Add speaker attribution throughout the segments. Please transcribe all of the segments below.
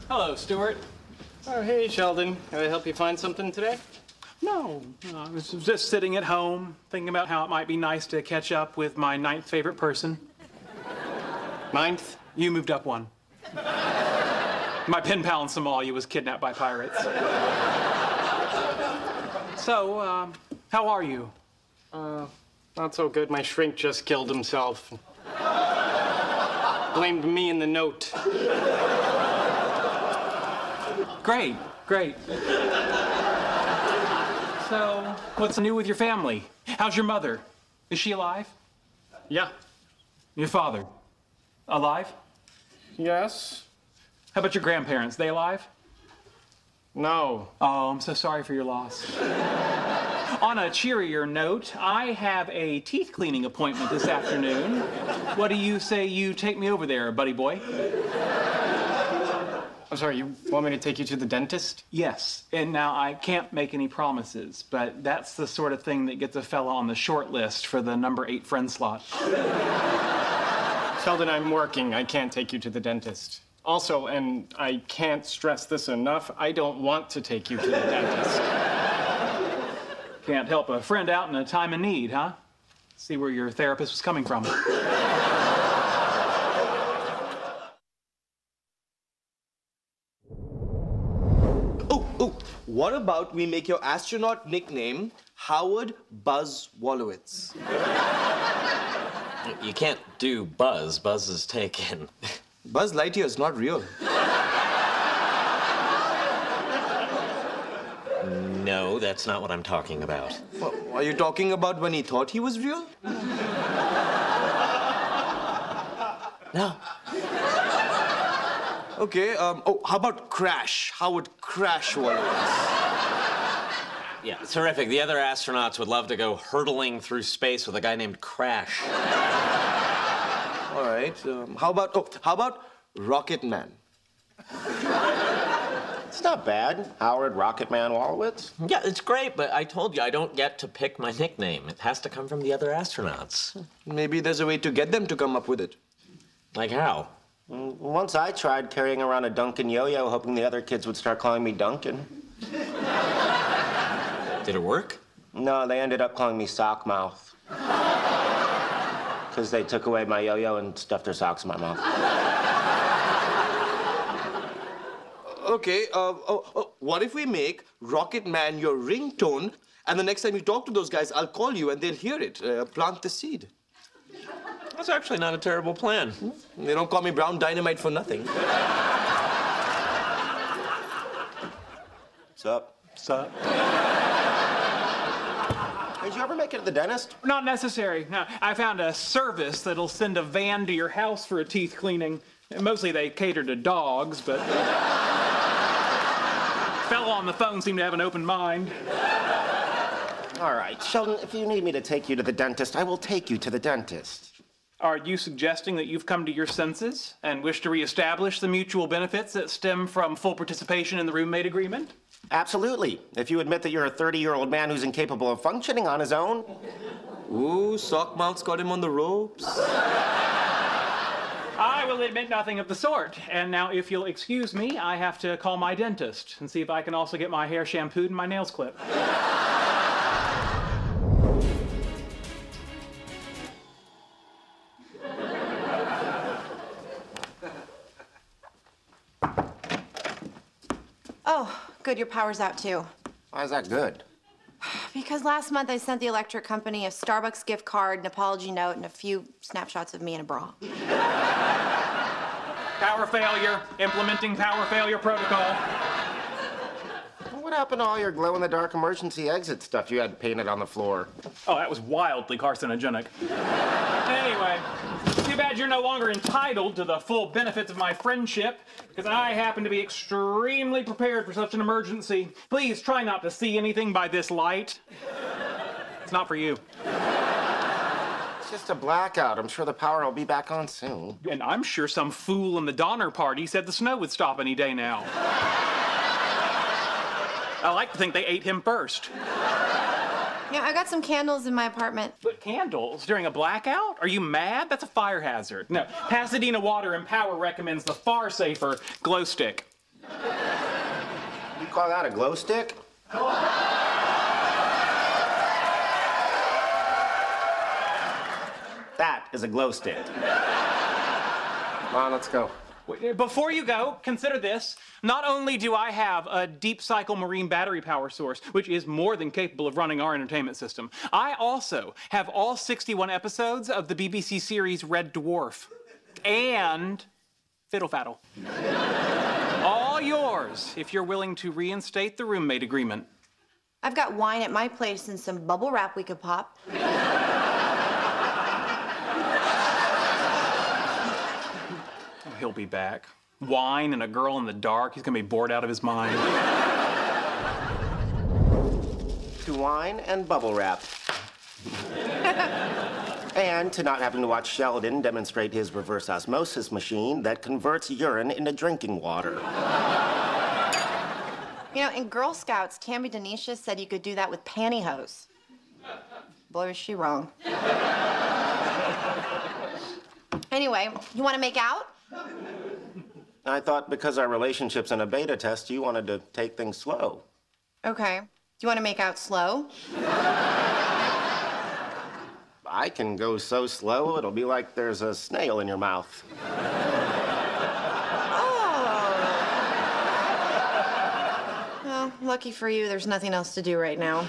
Speaker 1: Hello, Stuart.
Speaker 2: Oh, hey, Sheldon. Can I help you find something today?
Speaker 1: No, I was just sitting at home, thinking about how it might be nice to catch up with my 9th favorite person.
Speaker 2: 9th?
Speaker 1: You moved up one. My pen pal in Somalia was kidnapped by pirates. So, how are you?
Speaker 2: Not so good. My shrink just killed himself. Blamed me in the note.
Speaker 1: Great, great. So, what's new with your family? How's your mother? Is she alive?
Speaker 2: Yeah.
Speaker 1: Your father? Alive?
Speaker 2: Yes?
Speaker 1: How about your grandparents? They alive?
Speaker 2: No.
Speaker 1: Oh, I'm so sorry for your loss. On a cheerier note, I have a teeth cleaning appointment this afternoon. What do you say you take me over there, buddy boy?
Speaker 2: I'm sorry, you want me to take you to the dentist?
Speaker 1: Yes, and now I can't make any promises, but that's the sort of thing that gets a fella on the short list for the number 8 friend slot.
Speaker 2: Sheldon, I'm working. I can't take you to the dentist. Also, and I can't stress this enough, I don't want to take you to the dentist.
Speaker 1: Can't help a friend out in a time of need, huh? See where your therapist was coming from.
Speaker 3: What about we make your astronaut nickname Howard Buzz Wolowitz?
Speaker 4: You can't do Buzz. Buzz is taken.
Speaker 3: Buzz Lightyear is not real.
Speaker 4: No, that's not what I'm talking about.
Speaker 3: Well, are you talking about when he thought he was real?
Speaker 4: No.
Speaker 3: Okay, how about Crash? Howard Crash Wolowitz.
Speaker 4: Yeah, terrific. The other astronauts would love to go hurtling through space with a guy named Crash.
Speaker 3: All right, how about Rocket Man?
Speaker 5: It's not bad. Howard Rocketman Wolowitz.
Speaker 4: Yeah, it's great, but I told you I don't get to pick my nickname. It has to come from the other astronauts.
Speaker 3: Maybe there's a way to get them to come up with it.
Speaker 4: Like how?
Speaker 5: Once I tried carrying around a Duncan yo-yo, hoping the other kids would start calling me Duncan.
Speaker 4: Did it work?
Speaker 5: No, they ended up calling me Sockmouth. Because they took away my yo-yo and stuffed their socks in my mouth.
Speaker 3: Okay, what if we make Rocket Man your ringtone, and the next time you talk to those guys, I'll call you and they'll hear it. Plant the seed.
Speaker 4: That's actually not a terrible plan.
Speaker 3: They don't call me Brown Dynamite for nothing.
Speaker 5: What's up?
Speaker 1: What's up?
Speaker 5: Did you ever make it to the dentist?
Speaker 1: Not necessary. No, I found a service that'll send a van to your house for a teeth cleaning. Mostly they cater to dogs, but... Fellow on the phone seemed to have an open mind.
Speaker 5: All right, Sheldon, if you need me to take you to the dentist, I will take you to the dentist.
Speaker 1: Are you suggesting that you've come to your senses and wish to reestablish the mutual benefits that stem from full participation in the roommate agreement?
Speaker 5: Absolutely. If you admit that you're a 30-year-old man who's incapable of functioning on his own.
Speaker 3: Ooh, Sockmouth's got him on the ropes.
Speaker 1: I will admit nothing of the sort. And now, if you'll excuse me, I have to call my dentist and see if I can also get my hair shampooed and my nails clipped.
Speaker 6: Oh, good, your power's out too.
Speaker 5: Why is that good?
Speaker 6: Because last month I sent the electric company a Starbucks gift card, an apology note, and a few snapshots of me in a bra.
Speaker 1: Power failure. Implementing power failure protocol.
Speaker 5: What happened to all your glow-in-the-dark emergency exit stuff you had painted on the floor?
Speaker 1: Oh, that was wildly carcinogenic. Anyway, too bad you're no longer entitled to the full benefits of my friendship, because I happen to be extremely prepared for such an emergency. Please try not to see anything by this light. It's not for you.
Speaker 5: It's just a blackout. I'm sure the power will be back on soon.
Speaker 1: And I'm sure some fool in the Donner Party said the snow would stop any day now. I like to think they ate him first.
Speaker 6: Yeah, I got some candles in my apartment.
Speaker 1: But candles during a blackout? Are you mad? That's a fire hazard. No, Pasadena Water and Power recommends the far safer glow stick.
Speaker 5: call that a glow stick? That is a glow stick. Come on, let's go.
Speaker 1: Before you go, consider this. Not only do I have a deep cycle marine battery power source, which is more than capable of running our entertainment system, I also have all 61 episodes of the BBC series Red Dwarf and Fiddle Faddle. All yours if you're willing to reinstate the roommate agreement.
Speaker 6: I've got wine at my place and some bubble wrap we could pop.
Speaker 1: He'll be back. Wine and a girl in the dark. He's gonna be bored out of his mind.
Speaker 5: To wine and bubble wrap. And to not having to watch Sheldon demonstrate his reverse osmosis machine that converts urine into drinking water.
Speaker 6: You know, in Girl Scouts, Tammy Denisha said you could do that with pantyhose. Boy, was she wrong. Anyway, you want to make out?
Speaker 5: I thought because our relationship's in a beta test, you wanted to take things slow.
Speaker 6: Okay. Do you want to make out slow?
Speaker 5: I can go so slow, it'll be like there's a snail in your mouth.
Speaker 6: Oh. Well, lucky for you, there's nothing else to do right now.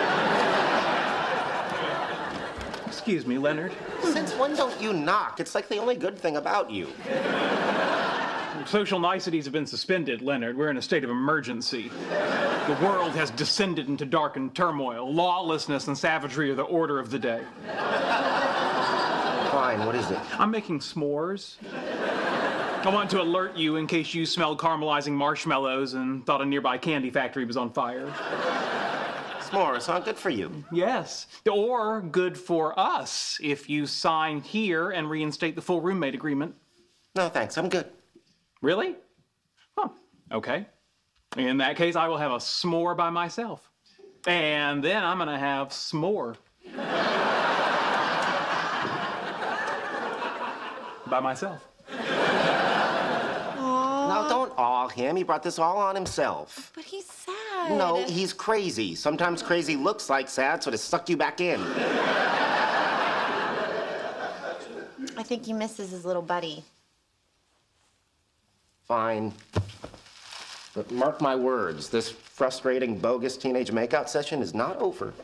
Speaker 1: Excuse me, Leonard.
Speaker 5: Since when don't you knock? It's like the only good thing about you.
Speaker 1: Social niceties have been suspended, Leonard. We're in a state of emergency. The world has descended into darkened turmoil. Lawlessness and savagery are the order of the day.
Speaker 5: Fine, what is it?
Speaker 1: I'm making s'mores. I want to alert you in case you smelled caramelizing marshmallows and thought a nearby candy factory was on fire.
Speaker 5: S'mores, huh? Good for you.
Speaker 1: Yes, or good for us if you sign here and reinstate the full roommate agreement.
Speaker 5: No, thanks, I'm good.
Speaker 1: Really? Huh, okay. In that case, I will have a s'more by myself. And then I'm gonna have s'more. By myself.
Speaker 5: Now, don't awe him. He brought this all on himself.
Speaker 6: But he's sad.
Speaker 5: No, he's crazy. Sometimes crazy looks like sad, so to suck you back in.
Speaker 6: I think he misses his little buddy.
Speaker 5: Fine. But mark my words, this frustrating, bogus teenage makeout session is not over.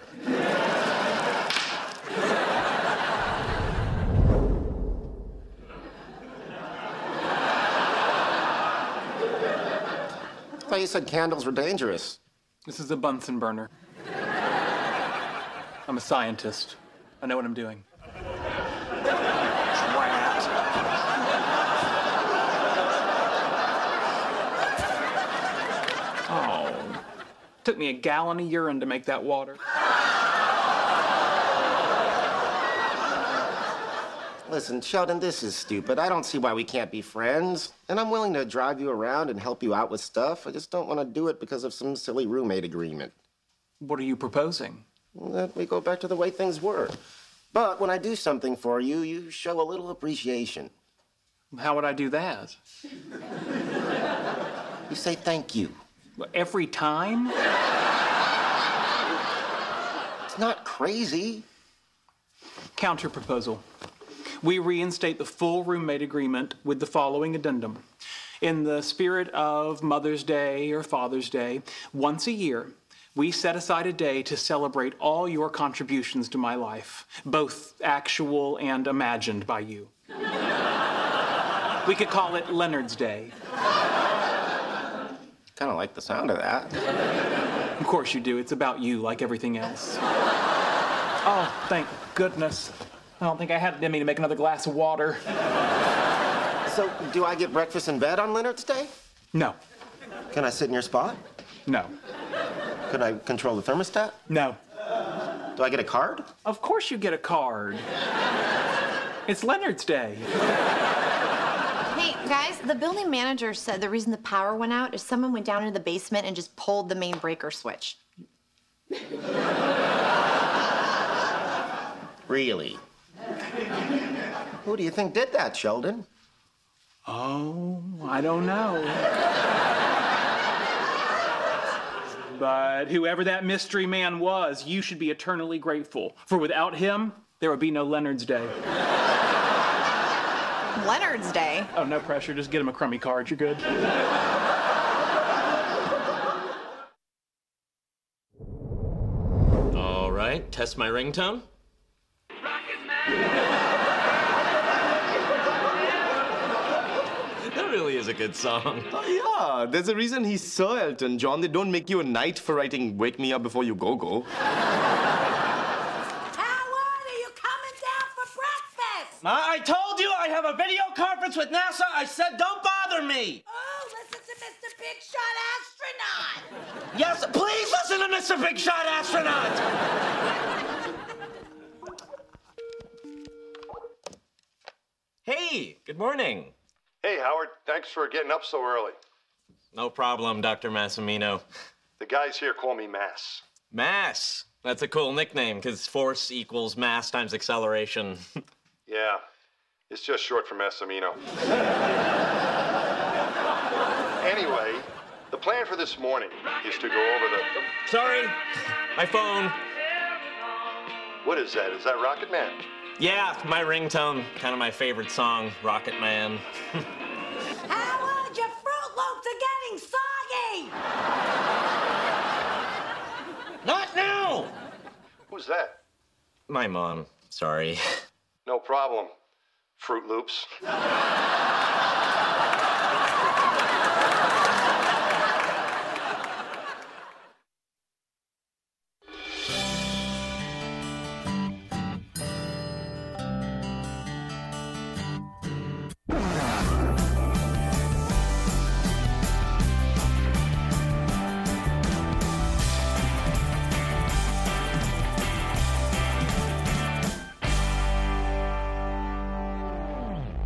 Speaker 5: I thought you said candles were dangerous.
Speaker 1: This is a Bunsen burner. I'm a scientist. I know what I'm doing. Oh. Took me a gallon of urine to make that water.
Speaker 5: Listen, Sheldon, this is stupid. I don't see why we can't be friends. And I'm willing to drive you around and help you out with stuff. I just don't want to do it because of some silly roommate agreement.
Speaker 1: What are you proposing?
Speaker 5: That we go back to the way things were. But when I do something for you, you show a little appreciation.
Speaker 1: How would I do that?
Speaker 5: You say thank you.
Speaker 1: Every time?
Speaker 5: It's not crazy.
Speaker 1: Counter proposal. We reinstate the full roommate agreement with the following addendum. In the spirit of Mother's Day or Father's Day, once a year, we set aside a day to celebrate all your contributions to my life, both actual and imagined by you. We could call it Leonard's Day.
Speaker 5: Kind of like the sound of that.
Speaker 1: Of course you do. It's about you, like everything else. Oh, thank goodness. I don't think I had it in me to make another glass of water.
Speaker 5: So, do I get breakfast in bed on Leonard's Day?
Speaker 1: No.
Speaker 5: Can I sit in your spot?
Speaker 1: No.
Speaker 5: Could I control the thermostat?
Speaker 1: No.
Speaker 5: Do I get a card?
Speaker 1: Of course you get a card. It's Leonard's Day.
Speaker 6: Hey, guys, the building manager said the reason the power went out is someone went down into the basement and just pulled the main breaker switch.
Speaker 5: Really? Who do you think did that, Sheldon?
Speaker 1: Oh, I don't know. But whoever that mystery man was, you should be eternally grateful. For without him, there would be no Leonard's Day.
Speaker 6: Leonard's Day.
Speaker 1: Oh, no pressure. Just get him a crummy card. You're good.
Speaker 4: All right, test my ringtone. That really is a good song.
Speaker 3: Oh, yeah, there's a reason he's Sir Elton John. They don't make you a knight for writing Wake Me Up Before You Go Go.
Speaker 7: Howard, are you coming down for breakfast?
Speaker 8: I told you I have a video conference with NASA. I said don't bother me.
Speaker 7: Oh, listen to Mr. Big Shot Astronaut.
Speaker 8: Yes, please listen to Mr. Big Shot Astronaut.
Speaker 4: Hey, good morning.
Speaker 9: Hey, Howard. Thanks for getting up so early.
Speaker 4: No problem, Dr. Massimino.
Speaker 9: The guys here call me Mass.
Speaker 4: Mass. That's a cool nickname, because force equals mass times acceleration.
Speaker 9: Yeah, it's just short for Massimino. Anyway, the plan for this morning is to go over the...
Speaker 4: Sorry, my phone.
Speaker 9: What is that? Is that Rocket Man?
Speaker 4: Yeah, my ringtone. Kind of my favorite song, Rocket Man.
Speaker 7: Howard, your Fruit Loops are getting soggy.
Speaker 8: Not now.
Speaker 9: Who's that?
Speaker 4: My mom. Sorry.
Speaker 9: No problem. Fruit Loops.